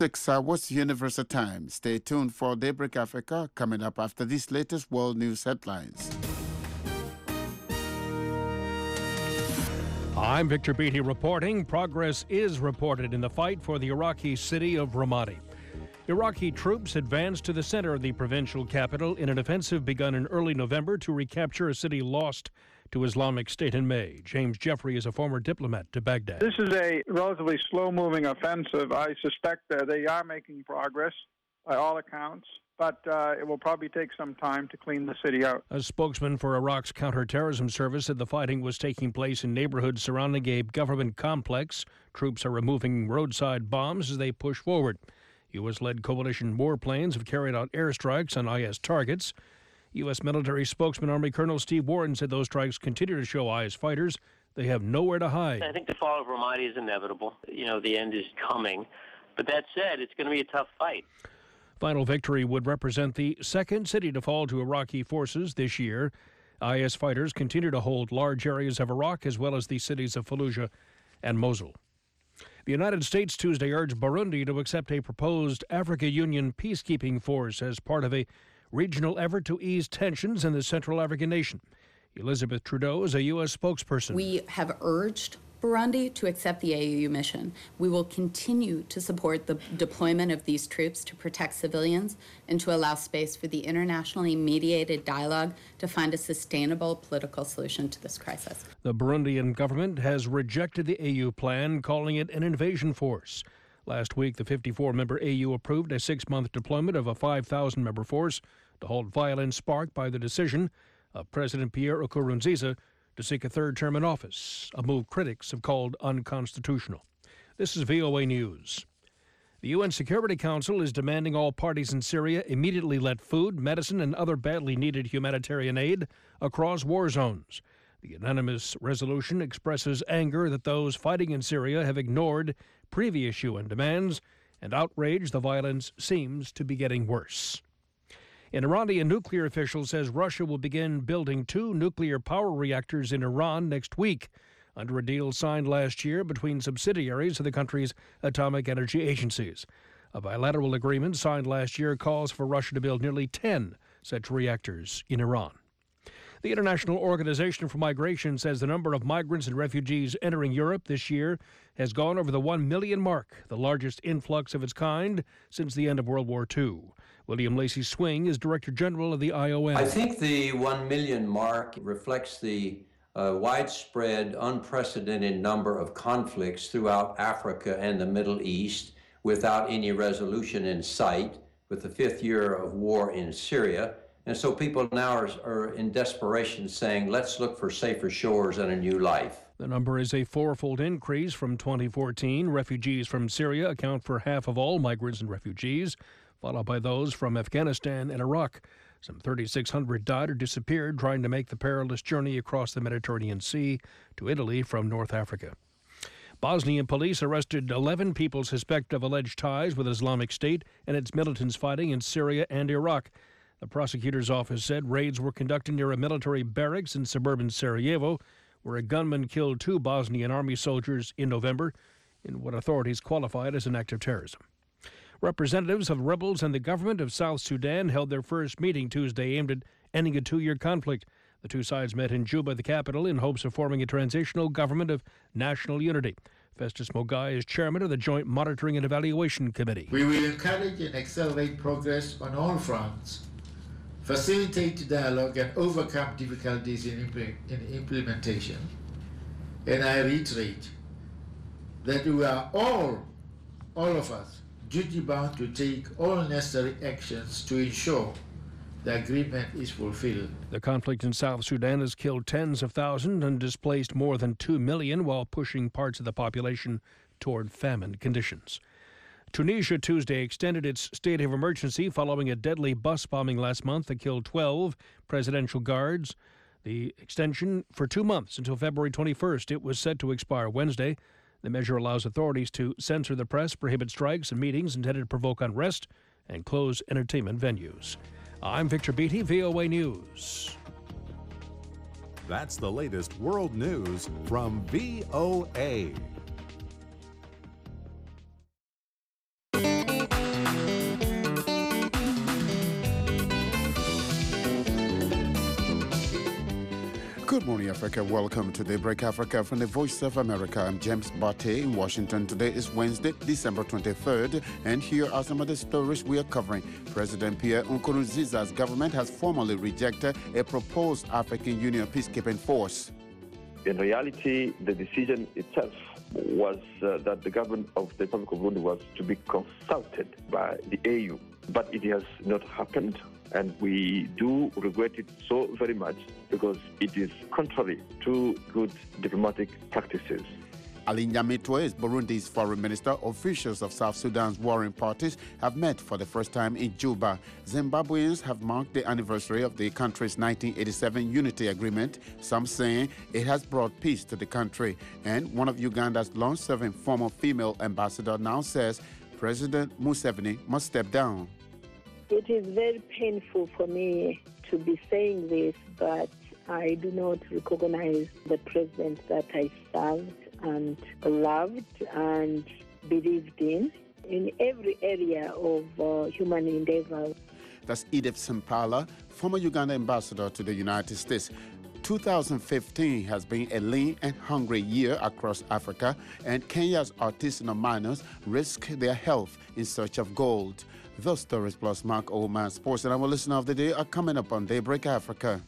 6 hours Universal Time. Stay tuned for Daybreak Africa coming up after these latest world news headlines. I'm Victor Beatty reporting. Progress is reported in the fight for the Iraqi city of Ramadi. Iraqi troops advanced to the center of the provincial capital in an offensive begun in early November to recapture a city lost to Islamic State in May. James Jeffrey is a former diplomat to Baghdad. This is a relatively slow-moving offensive. I suspect that they are making progress by all accounts, but it will probably take some time to clean the city out. A spokesman for Iraq's counterterrorism service said the fighting was taking place in neighborhoods surrounding a government complex. Troops are removing roadside bombs as they push forward. U.S.-led coalition warplanes have carried out airstrikes on IS targets. U.S. military spokesman Army Colonel Steve Warren said those strikes continue to show IS fighters they have nowhere to hide. I think the fall of Ramadi is inevitable. The end is coming. But that said, it's going to be a tough fight. Final victory would represent the second city to fall to Iraqi forces this year. IS fighters continue to hold large areas of Iraq as well as the cities of Fallujah and Mosul. The United States Tuesday urged Burundi to accept a proposed Africa Union peacekeeping force as part of a regional effort to ease tensions in the Central African nation. Elizabeth Trudeau is a U.S. spokesperson. We have urged Burundi to accept the AU mission. We will continue to support the deployment of these troops to protect civilians and to allow space for the internationally mediated dialogue to find a sustainable political solution to this crisis. The Burundian government has rejected the AU plan, calling it an invasion force. Last week, the 54-member AU approved a 6-month deployment of a 5,000-member force to halt violence sparked by the decision of President Pierre Nkurunziza to seek a third term in office, a move critics have called unconstitutional. This is VOA News. The UN Security Council is demanding all parties in Syria immediately let food, medicine, and other badly needed humanitarian aid across war zones. The unanimous resolution expresses anger that those fighting in Syria have ignored previous UN demands and outrage the violence seems to be getting worse. An Iranian nuclear official says Russia will begin building 2 nuclear power reactors in Iran next week under a deal signed last year between subsidiaries of the country's atomic energy agencies. A bilateral agreement signed last year calls for Russia to build nearly 10 such reactors in Iran. The International Organization for Migration says the number of migrants and refugees entering Europe this year has gone over the 1 million mark, the largest influx of its kind since the end of World War II. William Lacey Swing is Director General of the IOM. I think the 1 million mark reflects the widespread, unprecedented number of conflicts throughout Africa and the Middle East without any resolution in sight, with the 5th year of war in Syria. And so people now are in desperation saying, let's look for safer shores and a new life. The number is a 4-fold increase from 2014. Refugees from Syria account for half of all migrants and refugees, followed by those from Afghanistan and Iraq. Some 3,600 died or disappeared trying to make the perilous journey across the Mediterranean Sea to Italy from North Africa. Bosnian police arrested 11 people suspected of alleged ties with Islamic State and its militants fighting in Syria and Iraq. The prosecutor's office said raids were conducted near a military barracks in suburban Sarajevo, where a gunman killed 2 Bosnian army soldiers in November in what authorities qualified as an act of terrorism. Representatives of rebels and the government of South Sudan held their first meeting Tuesday aimed at ending a 2-year conflict. The two sides met in Juba, the capital, in hopes of forming a transitional government of national unity. Festus Mogai is chairman of the Joint Monitoring and Evaluation Committee. We will encourage and accelerate progress on all fronts, facilitate dialogue and overcome difficulties in implementation. And I reiterate that we are all of us, duty-bound to take all necessary actions to ensure the agreement is fulfilled. The conflict in South Sudan has killed tens of thousands and displaced more than 2 million while pushing parts of the population toward famine conditions. Tunisia Tuesday extended its state of emergency following a deadly bus bombing last month that killed 12 presidential guards. The extension for 2 months until February 21st. It was set to expire Wednesday. The measure allows authorities to censor the press, prohibit strikes and meetings intended to provoke unrest, and close entertainment venues. I'm Victor Beatty, VOA News. That's the latest world news from VOA. Good morning, Africa. Welcome to Daybreak Africa from the Voice of America. I'm James Barté in Washington. Today is Wednesday, December 23rd, and here are some of the stories we are covering. President Pierre Nkurunziza's government has formally rejected a proposed African Union peacekeeping force. In reality, the decision itself was that the government of the Republic of Burundi was to be consulted by the AU, but it has not happened. And we do regret it so very much because it is contrary to good diplomatic practices. Alain Nyamitwe is Burundi's foreign minister. Officials of South Sudan's warring parties have met for the first time in Juba. Zimbabweans have marked the anniversary of the country's 1987 unity agreement, some saying it has brought peace to the country. And one of Uganda's long-serving former female ambassador now says President Museveni must step down. It is very painful for me to be saying this, but I do not recognize the president that I served and loved and believed in every area of human endeavor. That's Edith Simpala, former Uganda ambassador to the United States. 2015 has been a lean and hungry year across Africa, and Kenya's artisanal miners risk their health in search of gold. Those stories plus Mark Oldman Sports and our listener of the day are coming up on Daybreak Africa.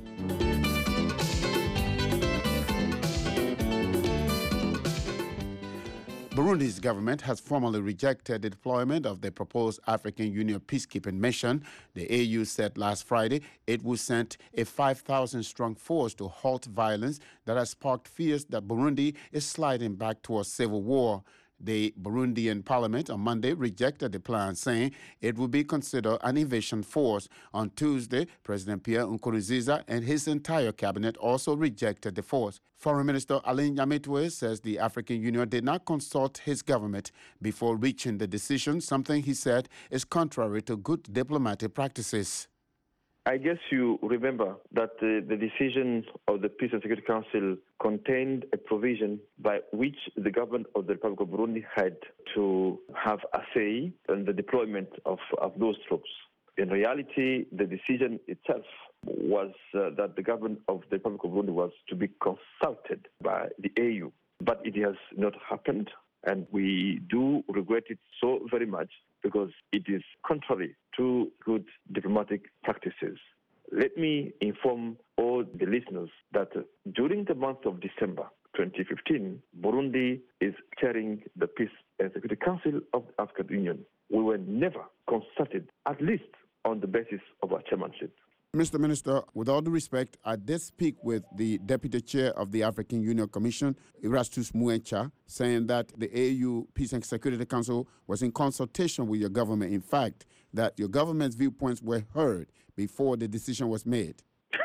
Burundi's government has formally rejected the deployment of the proposed African Union peacekeeping mission. The AU said last Friday it would send a 5,000-strong force to halt violence that has sparked fears that Burundi is sliding back towards civil war. The Burundian parliament on Monday rejected the plan, saying it would be considered an invasion force. On Tuesday, President Pierre Nkurunziza and his entire cabinet also rejected the force. Foreign Minister Alain Nyamitwe says the African Union did not consult his government before reaching the decision, something he said is contrary to good diplomatic practices. I guess you remember that the decision of the Peace and Security Council contained a provision by which the government of the Republic of Burundi had to have a say in the deployment of those troops. In reality, the decision itself was that the government of the Republic of Burundi was to be consulted by the AU, but it has not happened, and we do regret it so very much because it is contrary to good diplomatic practices. Let me inform all the listeners that during the month of December 2015, Burundi is chairing the Peace and Security Council of the African Union. We were never consulted, at least on the basis of our chairmanship. Mr. Minister, with all due respect, I did speak with the Deputy Chair of the African Union Commission, Erastus Muencha, saying that the AU Peace and Security Council was in consultation with your government. In fact, that your government's viewpoints were heard before the decision was made.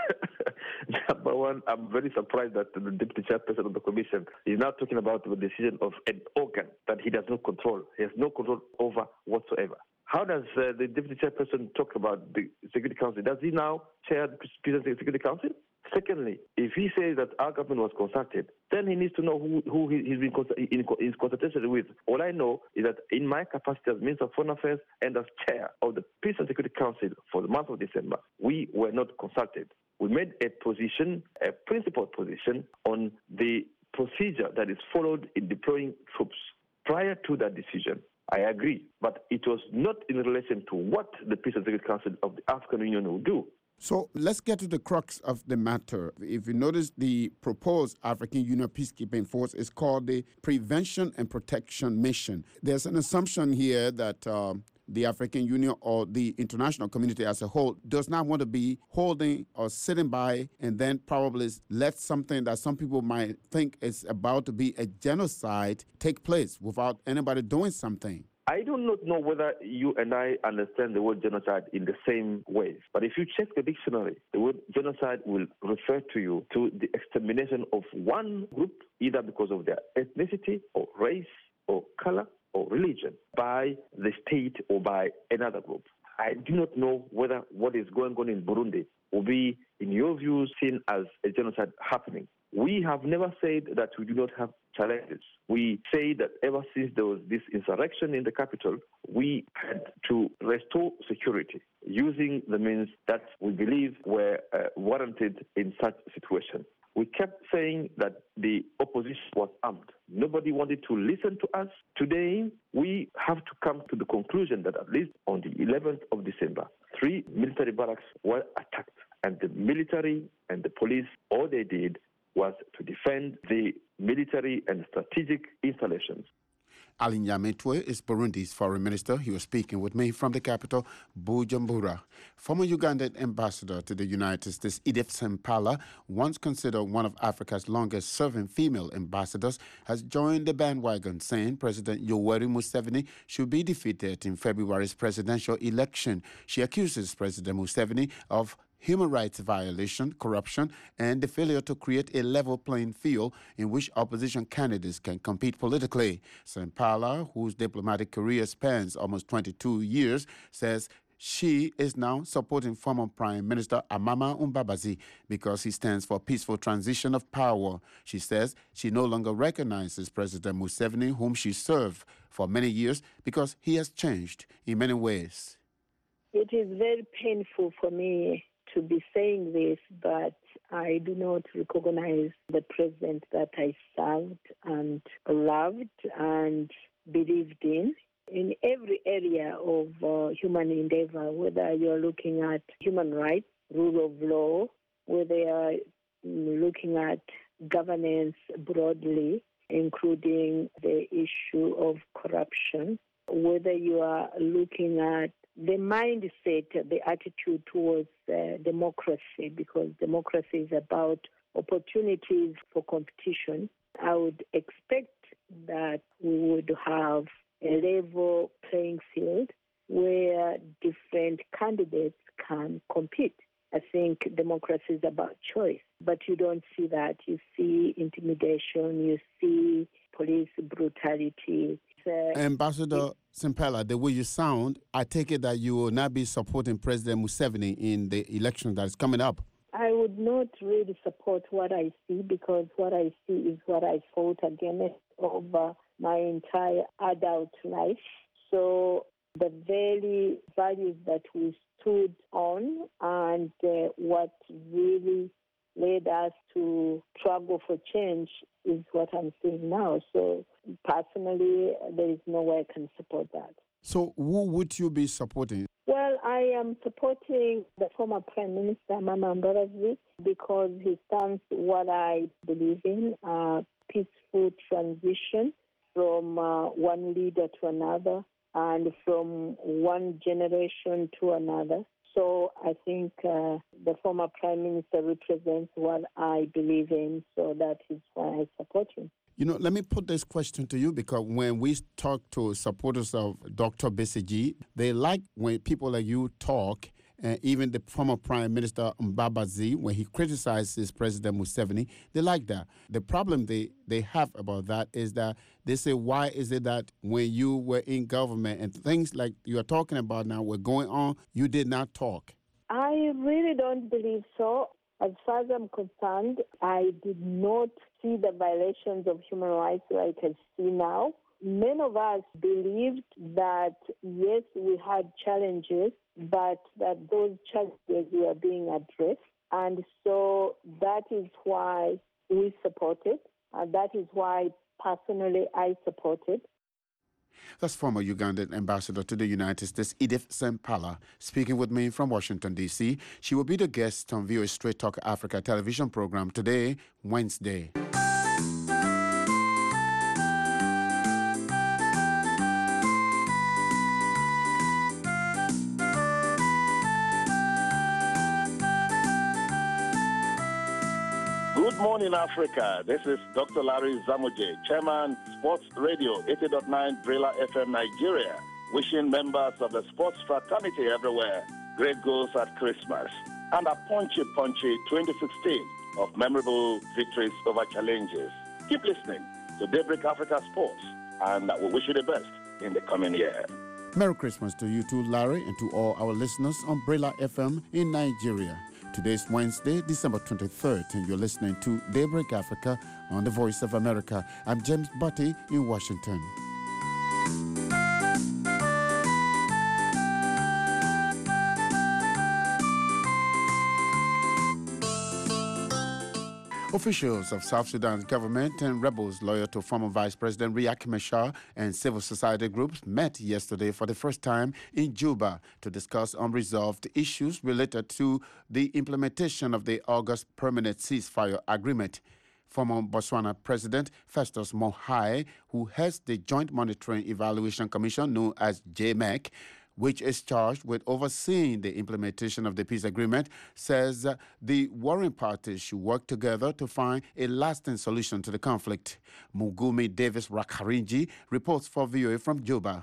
Number one, I'm very surprised that the Deputy Chairperson of the Commission is now talking about the decision of an organ that he does not control. He has no control over whatsoever. How does the Deputy Chairperson talk about the Security Council? Does he now chair the Peace and Security Council? Secondly, if he says that our government was consulted, then he needs to know who he's been in consultation with. All I know is that in my capacity as Minister of Foreign Affairs and as Chair of the Peace and Security Council for the month of December, we were not consulted. We made a position, a principled position, on the procedure that is followed in deploying troops. Prior to that decision, I agree, but it was not in relation to what the Peace and Security Council of the African Union will do. So let's get to the crux of the matter. If you notice, the proposed African Union peacekeeping force is called the Prevention and Protection Mission. There's an assumption here that the African Union or the international community as a whole does not want to be holding or sitting by and then probably let something that some people might think is about to be a genocide take place without anybody doing something. I do not know whether you and I understand the word genocide in the same ways. But if you check the dictionary, the word genocide will refer to you to the extermination of one group, either because of their ethnicity or race or color or religion, by the state or by another group. I do not know whether what is going on in Burundi will be, in your view, seen as a genocide happening. We have never said that we do not have challenges. We say that ever since there was this insurrection in the capital, we had to restore security using the means that we believe were warranted in such a situation. We kept saying that the opposition was armed. Nobody wanted to listen to us. Today, we have to come to the conclusion that at least on the 11th of December, 3 military barracks were attacked. And the military and the police, all they did was to defend the military and strategic installations. Ali Nyamitwe is Burundi's foreign minister. He was speaking with me from the capital, Bujumbura. Former Ugandan ambassador to the United States, Edith Sempala, once considered one of Africa's longest-serving female ambassadors, has joined the bandwagon, saying President Yoweri Museveni should be defeated in February's presidential election. She accuses President Museveni of human rights violation, corruption, and the failure to create a level playing field in which opposition candidates can compete politically. Sempala, whose diplomatic career spans almost 22 years, says she is now supporting former Prime Minister Amama Mbabazi because he stands for peaceful transition of power. She says she no longer recognizes President Museveni, whom she served for many years, because he has changed in many ways. It is very painful for me to be saying this, but I do not recognize the president that I served and loved and believed in every area of human endeavor, whether you're looking at human rights, rule of law, whether you're looking at governance broadly, including the issue of corruption, whether you are looking at the mindset, the attitude towards democracy, because democracy is about opportunities for competition. I would expect that we would have a level playing field where different candidates can compete. I think democracy is about choice, but you don't see that. You see intimidation, you see police brutality. Ambassador Sempala, the way you sound, I take it that you will not be supporting President Museveni in the election that is coming up. I would not really support what I see, because what I see is what I fought against over my entire adult life. So the very values that we stood on and what really led us to struggle for change is what I'm seeing now. So personally, there is no way I can support that. So who would you be supporting? Well, I am supporting the former Prime Minister, Amama Mbabazi, because he stands what I believe in, peaceful transition from one leader to another and from one generation to another. So I think the former Prime Minister represents what I believe in, so that is why I support him. You know, let me put this question to you, because when we talk to supporters of Dr. Besigye, they like when people like you talk, even the former Prime Minister Mbabazi, when he criticizes President Museveni, they like that. The problem they have about that is that they say, why is it that when you were in government and things like you are talking about now were going on, you did not talk? I really don't believe so. As far as I'm concerned, I did not see the violations of human rights like I see now. Many of us believed that, yes, we had challenges, but that those challenges were being addressed. And so that is why we supported. And that is why, personally, I supported. That's former Ugandan ambassador to the United States, Edith Sempala, speaking with me from Washington, D.C. She will be the guest on VOA Straight Talk Africa television program today, Wednesday. Good morning, Africa. This is Dr. Larry Zamoje, Chairman, Sports Radio, 80.9 Brilla FM, Nigeria, wishing members of the sports fraternity everywhere great goals at Christmas and a punchy 2016 of memorable victories over challenges. Keep listening to Daybreak Africa Sports, and we wish you the best in the coming year. Merry Christmas to you too, Larry, and to all our listeners on Brilla FM in Nigeria. Today's Wednesday, December 23rd, and you're listening to Daybreak Africa on the Voice of America. I'm James Butty in Washington. Officials of South Sudan's government and rebels loyal to former Vice President Riek Machar and civil society groups met yesterday for the first time in Juba to discuss unresolved issues related to the implementation of the August permanent ceasefire agreement. Former Botswana President Festus Mogae, who heads the Joint Monitoring Evaluation Commission known as JMEC, which is charged with overseeing the implementation of the peace agreement, says the warring parties should work together to find a lasting solution to the conflict. Mugumi Davis Rakarinji reports for VOA from Juba.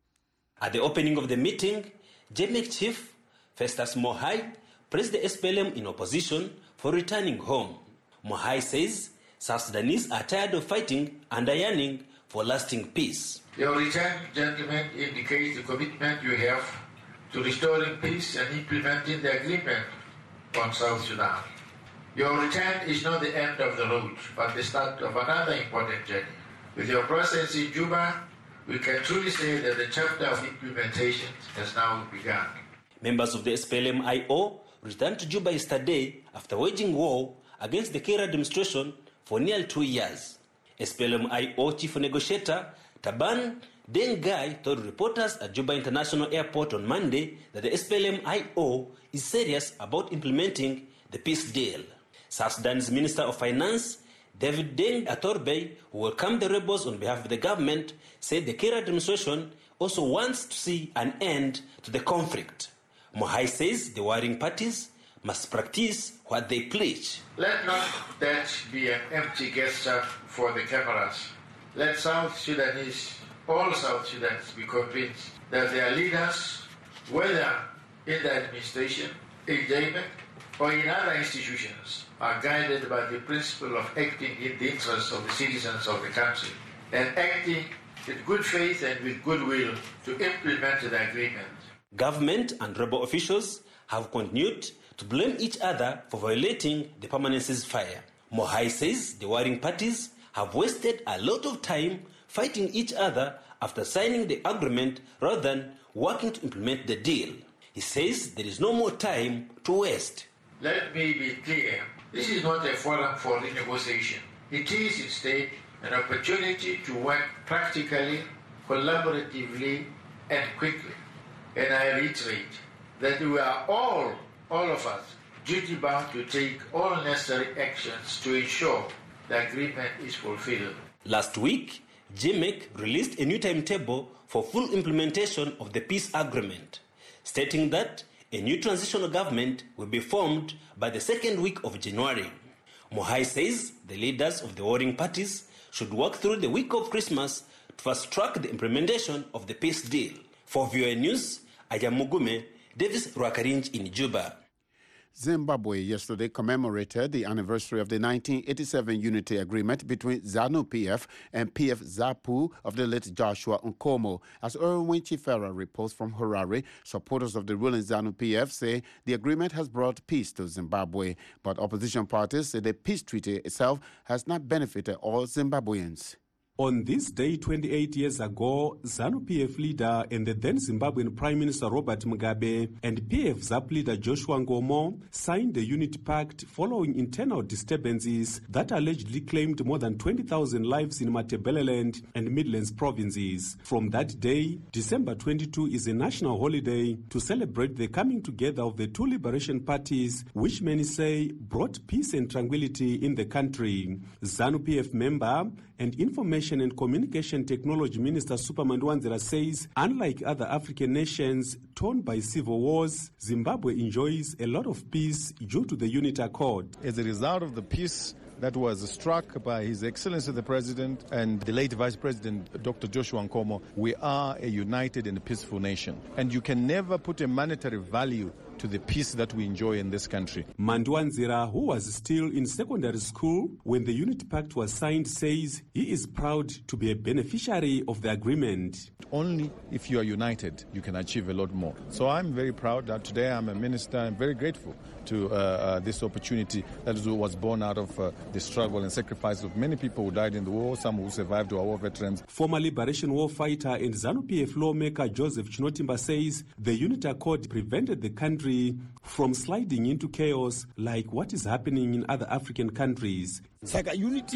At the opening of the meeting, JMEC chief Festus Mogae praised the SPLM in opposition for returning home. Mogae says South Sudanese are tired of fighting and are yearning for lasting peace. Your return, gentlemen, indicates the commitment you have to restoring peace and implementing the agreement on South Sudan. Your return is not the end of the road, but the start of another important journey. With your presence in Juba, we can truly say that the chapter of implementation has now begun. Members of the SPLM-IO returned to Juba yesterday after waging war against the Kir administration for nearly 2 years. SPLM-IO chief negotiator Taban Dengai told reporters at Juba International Airport on Monday that the SPLM-IO is serious about implementing the peace deal. South Sudan's Minister of Finance, David Deng Atorbe, who welcomed the rebels on behalf of the government, said the Kir administration also wants to see an end to the conflict. Mogae says the warring parties must practice what they preach. Let not that be an empty gesture for the cameras. Let South Sudanese, all South Sudanese, be convinced that their leaders, whether in the administration, in JMEC, or in other institutions, are guided by the principle of acting in the interests of the citizens of the country and acting with good faith and with goodwill to implement the agreement. Government and rebel officials have continued to blame each other for violating the permanent ceasefire. Mogae says the warring parties have wasted a lot of time fighting each other after signing the agreement rather than working to implement the deal. He says there is no more time to waste. Let me be clear. This is not a forum for renegotiation. It is instead an opportunity to work practically, collaboratively, and quickly. And I reiterate that we are all of us, duty-bound to take all necessary actions to ensure the agreement is fulfilled. Last week, JMEC released a new timetable for full implementation of the peace agreement, stating that a new transitional government will be formed by the second week of January. Mogae says the leaders of the warring parties should work through the week of Christmas to fast-track the implementation of the peace deal. For VOA News, I am Mugume Davis Rwakarinj in Juba. Zimbabwe yesterday commemorated the anniversary of the 1987 unity agreement between ZANU-PF and PF-ZAPU of the late Joshua Nkomo. As Erwin Chifera reports from Harare, supporters of the ruling ZANU-PF say the agreement has brought peace to Zimbabwe, but opposition parties say the peace treaty itself has not benefited all Zimbabweans. On this day 28 years ago, ZANU-PF leader and the then Zimbabwean Prime Minister Robert Mugabe and PF-ZAP leader Joshua Nkomo signed the Unity Pact following internal disturbances that allegedly claimed more than 20,000 lives in Matabeleland and Midlands provinces. From that day, December 22 is a national holiday to celebrate the coming together of the two liberation parties, which many say brought peace and tranquility in the country. ZANU-PF member and Information and Communication Technology Minister Superman Wanzera says, unlike other African nations torn by civil wars, Zimbabwe enjoys a lot of peace due to the Unity Accord. As a result of the peace that was struck by His Excellency the President and the late Vice President Dr. Joshua Nkomo, we are a united and peaceful nation. And you can never put a monetary value to the peace that we enjoy in this country. Mandwanzira, who was still in secondary school when the Unity Pact was signed, says he is proud to be a beneficiary of the agreement. Only if you are united, you can achieve a lot more. So I'm very proud that today I'm a minister. I'm very grateful to this opportunity that was born out of the struggle and sacrifice of many people who died in the war, some who survived, who are war veterans. Former Liberation War fighter and ZANU-PF lawmaker Joseph Chinotimba says the Unity Accord prevented the country country from sliding into chaos like what is happening in other African countries. That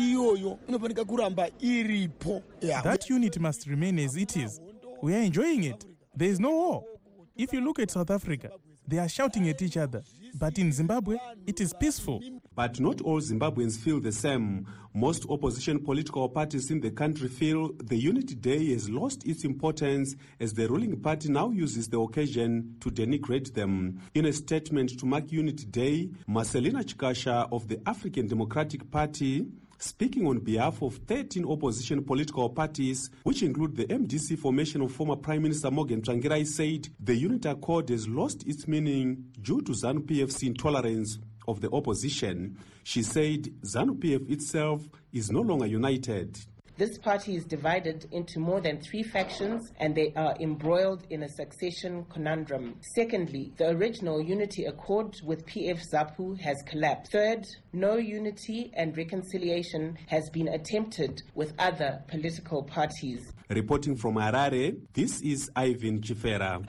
unity must remain as it is. We are enjoying it. There is no war. If you look at South Africa, they are shouting at each other. But in Zimbabwe, it is peaceful. But not all Zimbabweans feel the same. Most opposition political parties in the country feel the Unity Day has lost its importance as the ruling party now uses the occasion to denigrate them. In a statement to mark Unity Day, Marcelina Chikasha of the African Democratic Party, speaking on behalf of 13 opposition political parties, which include the MDC formation of former Prime Minister Morgan Tsvangirai, said the Unity Accord has lost its meaning due to ZANU-PF's intolerance of the opposition. She said ZANU-PF itself is no longer united. This party is divided into more than 3 factions and they are embroiled in a succession conundrum. Secondly, the original Unity Accord with PF-ZAPU has collapsed. Third, no unity and reconciliation has been attempted with other political parties. Reporting from Harare, this is Ivan Chifera.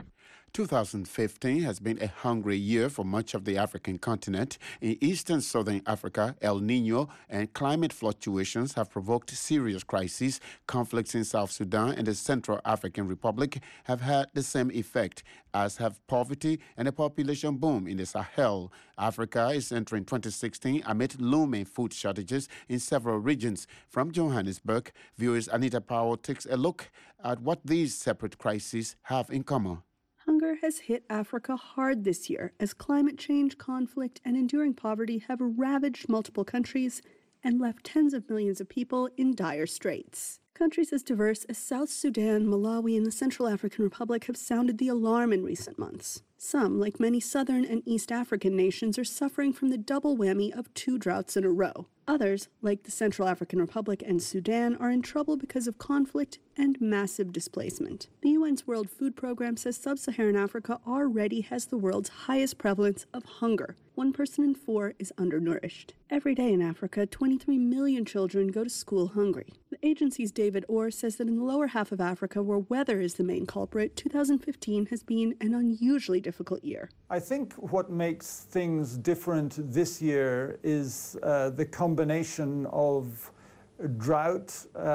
2015 has been a hungry year for much of the African continent. In eastern southern Africa, El Nino and climate fluctuations have provoked serious crises. Conflicts in South Sudan and the Central African Republic have had the same effect, as have poverty and a population boom in the Sahel. Africa is entering 2016 amid looming food shortages in several regions. From Johannesburg, viewers Anita Powell takes a look at what these separate crises have in common. Hunger has hit Africa hard this year as climate change, conflict, and enduring poverty have ravaged multiple countries and left tens of millions of people in dire straits. Countries as diverse as South Sudan, Malawi, and the Central African Republic have sounded the alarm in recent months. Some, like many southern and East African nations, are suffering from the double whammy of 2 droughts in a row. Others, like the Central African Republic and Sudan, are in trouble because of conflict and massive displacement. The UN's World Food Programme says sub-Saharan Africa already has the world's highest prevalence of hunger. 1 person in 4 is undernourished. Every day in Africa, 23 million children go to school hungry. The agency's David Orr says that in the lower half of Africa, where weather is the main culprit, 2015 has been an unusually difficult year. I think what makes things different this year is the combination of drought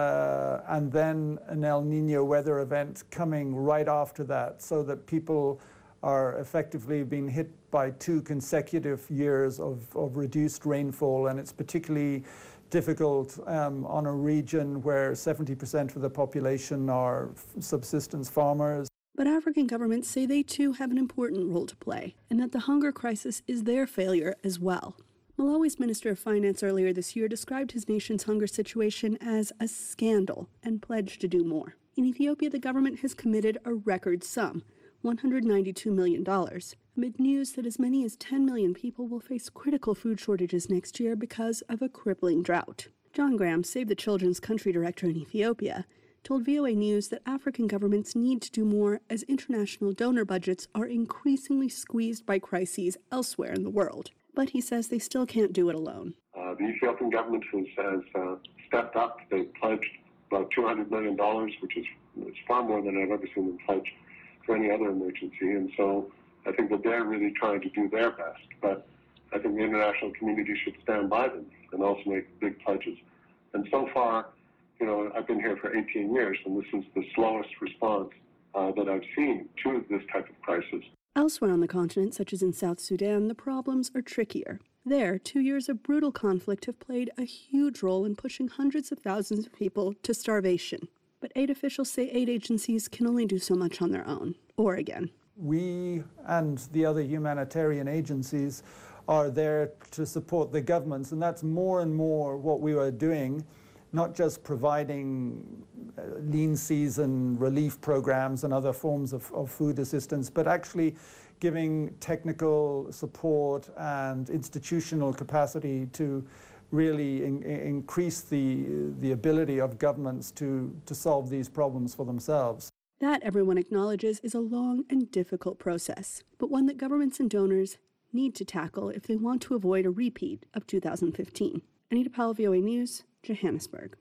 and then an El Nino weather event coming right after that, so that people are effectively being hit by 2 consecutive years of reduced rainfall, and it's particularly difficult on a region where 70% of the population are subsistence farmers. But African governments say they too have an important role to play, and that the hunger crisis is their failure as well. Malawi's Minister of Finance earlier this year described his nation's hunger situation as a scandal and pledged to do more. In Ethiopia, the government has committed a record sum, $192 million, amid news that as many as 10 million people will face critical food shortages next year because of a crippling drought. John Graham, Save the Children's country director in Ethiopia, told VOA News that African governments need to do more as international donor budgets are increasingly squeezed by crises elsewhere in the world. But he says they still can't do it alone. The Ethiopian government has stepped up. They pledged about $200 million, which is far more than I've ever seen them pledge for any other emergency. And so I think that they're really trying to do their best. But I think the international community should stand by them and also make big pledges. And so far, I've been here for 18 years, and this is the slowest response that I've seen to this type of crisis. Elsewhere on the continent, such as in South Sudan, the problems are trickier. There, 2 years of brutal conflict have played a huge role in pushing hundreds of thousands of people to starvation. But aid officials say aid agencies can only do so much on their own, or again. We and the other humanitarian agencies are there to support the governments, and that's more and more what we are doing. Not just providing lean season relief programs and other forms of food assistance, but actually giving technical support and institutional capacity to really increase the ability of governments to solve these problems for themselves. That, everyone acknowledges, is a long and difficult process, but one that governments and donors need to tackle if they want to avoid a repeat of 2015. Anita Powell, VOA News, Johannesburg.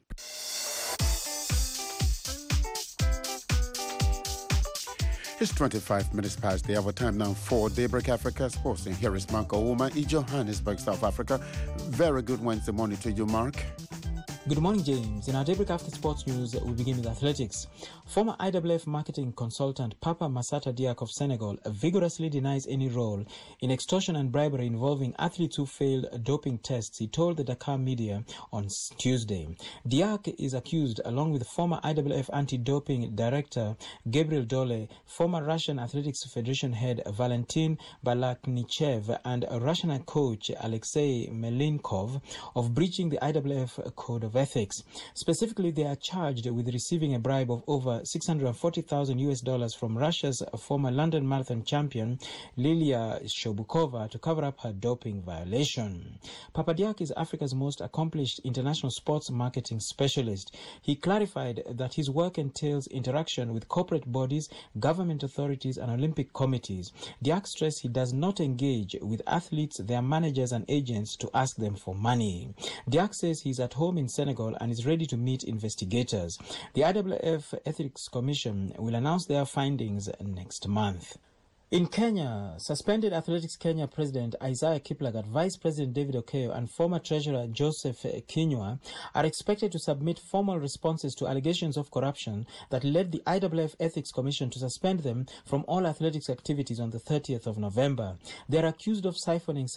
It's 25 minutes past the hour time now for Daybreak Africa Sports. And here is Mark Ouma in Johannesburg, South Africa. Very good Wednesday morning to you, Mark. Good morning, James. In our Daybreak Africa Sports News, we begin with athletics. Former IWF marketing consultant Papa Massata Diak of Senegal vigorously denies any role in extortion and bribery involving athletes who failed doping tests, he told the Dakar media on Tuesday. Diak is accused, along with former IWF anti-doping director Gabriel Dole, former Russian Athletics Federation head Valentin Balaknichev, and Russian coach Alexei Melinkov of breaching the IWF code of ethics. Specifically, they are charged with receiving a bribe of over $640,000 from Russia's former London Marathon champion Lilia Shobukova to cover up her doping violation. Papadiak is Africa's most accomplished international sports marketing specialist. He clarified that his work entails interaction with corporate bodies, government authorities, and Olympic committees. Diak stressed he does not engage with athletes, their managers, and agents to ask them for money. Diak says he's at home in Senegal and is ready to meet investigators. The IWF Ethics Commission will announce their findings next month. In Kenya, suspended Athletics Kenya President Isaiah Kiplagat, Vice President David Okeyo, and former Treasurer Joseph Kinyua are expected to submit formal responses to allegations of corruption that led the IWF Ethics Commission to suspend them from all athletics activities on the 30th of November. They are accused of siphoning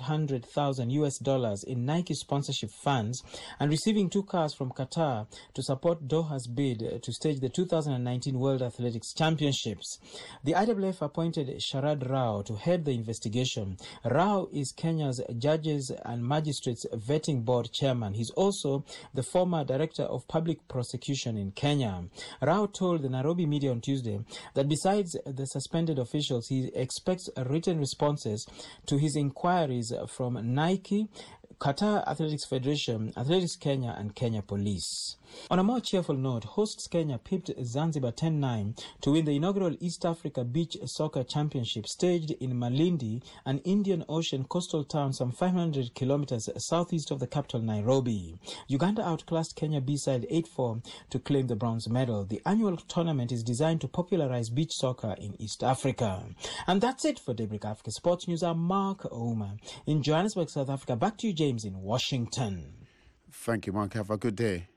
$700,000 in Nike sponsorship funds and receiving 2 cars from Qatar to support Doha's bid to stage the 2019 World Athletics Championships. The IWF appointed Sharad Rao to head the investigation. Rao is Kenya's Judges and Magistrates Vetting Board chairman. He's also the former director of public prosecution in Kenya. Rao told the Nairobi media on Tuesday that besides the suspended officials, he expects written responses to his inquiries from Nike, Qatar Athletics Federation, Athletics Kenya, and Kenya Police. On a more cheerful note, hosts Kenya pipped Zanzibar 10-9 to win the inaugural East Africa Beach Soccer Championship staged in Malindi, an Indian Ocean coastal town some 500 kilometers southeast of the capital Nairobi. Uganda outclassed Kenya B-side 8-4 to claim the bronze medal. The annual tournament is designed to popularize beach soccer in East Africa. And that's it for Daybreak Africa Sports News. I'm Mark Ouma in Johannesburg, South Africa. Back to you, James, in Washington. Thank you, Mark. Have a good day.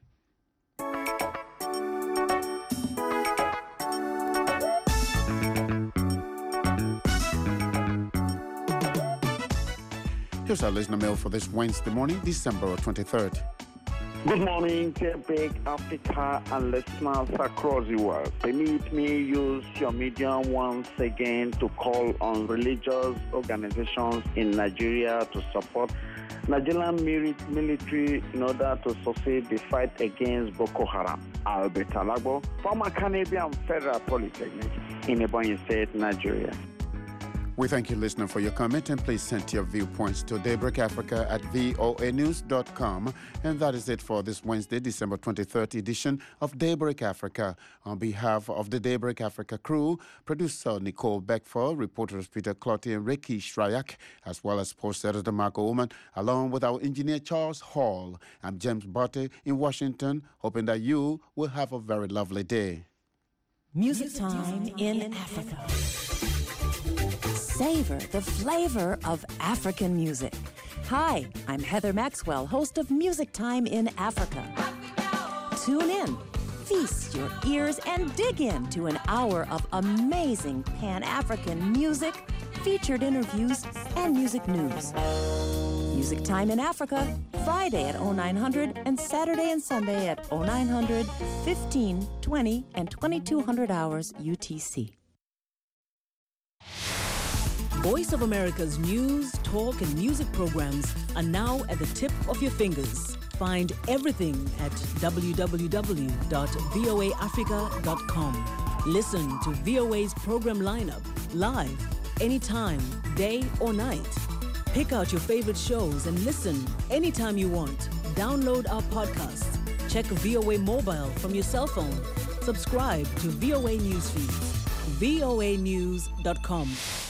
Here's our listener mail for this Wednesday morning, December 23rd. Good morning, Daybreak Africa and listeners across the world. Permit me use your medium once again to call on religious organizations in Nigeria to support Nigerian military in order to succeed the fight against Boko Haram. Albert Alagbo, former Canadian Federal Polytechnic in Ebonyi State, Nigeria. We thank you, listener, for your comment, and please send your viewpoints to daybreakafrica@voanews.com. And that is it for this Wednesday, December 23rd edition of Daybreak Africa. On behalf of the Daybreak Africa crew, producer Nicole Beckford, reporters Peter Clotty and Ricky Shryak, as well as sports editor Marco Ullman, along with our engineer Charles Hall. I'm James Botte in Washington, hoping that you will have a very lovely day. Music Time in Africa. Savor the flavor of African music. Hi, I'm Heather Maxwell, host of Music Time in Africa. Tune in, feast your ears, and dig into an hour of amazing Pan-African music, featured interviews, and music news. Music Time in Africa, Friday at 0900 and Saturday and Sunday at 0900, 15, 20, and 2200 hours UTC. Voice of America's news, talk, and music programs are now at the tip of your fingers. Find everything at www.voaafrica.com. Listen to VOA's program lineup live, anytime, day or night. Pick out your favorite shows and listen anytime you want. Download our podcasts. Check VOA Mobile from your cell phone. Subscribe to VOA Newsfeeds. voanews.com.